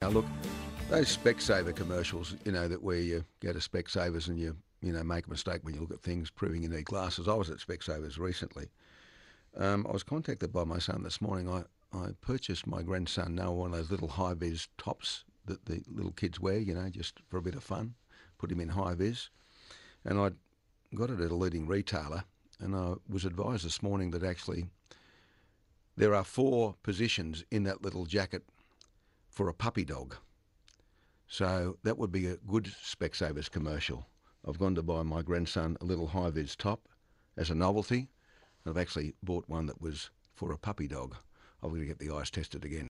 Look, those Specsaver commercials, that where you go to Specsavers and you make a mistake when you look at things, proving you need glasses. I was at Specsavers recently. I was contacted by my son this morning. I purchased my grandson Noah one of those little high-vis tops that the little kids wear, just for a bit of fun. Put him in high-vis. And I got it at a leading retailer, and I was advised this morning that actually there are 4 positions in that little jacket for a puppy dog. So that would be a good Specsavers commercial. I've gone to buy my grandson a little high-vis top as a novelty. I've actually bought one that was for a puppy dog. I've got to get the eyes tested again.